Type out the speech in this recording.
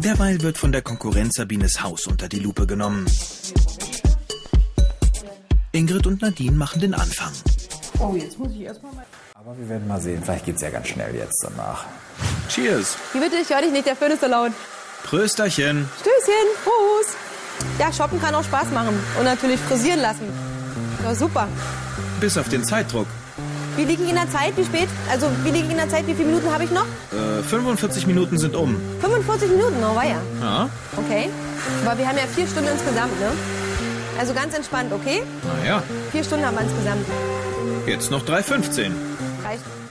Derweil wird von der Konkurrenz Sabines Haus unter die Lupe genommen. Ingrid und Nadine machen den Anfang. Oh, jetzt muss ich erstmal mal... Aber wir werden mal sehen. Vielleicht geht's ja ganz schnell jetzt danach. Cheers. Wie bitte? Ich höre dich nicht, der Föhn ist so laut. Prösterchen. Stößchen, Prost. Ja, shoppen kann auch Spaß machen. Und natürlich frisieren lassen. Ja, super. Bis auf den Zeitdruck. Wie liege ich in der Zeit? Wie spät? Also, wie liege ich in der Zeit? Wie viele Minuten habe ich noch? 45 Minuten sind um. 45 Minuten, oh weia. Ja. Okay. Aber wir haben ja 4 Stunden insgesamt, ne? Also ganz entspannt, okay? Na ja. 4 Stunden haben wir insgesamt. Jetzt noch 3,15. Reicht.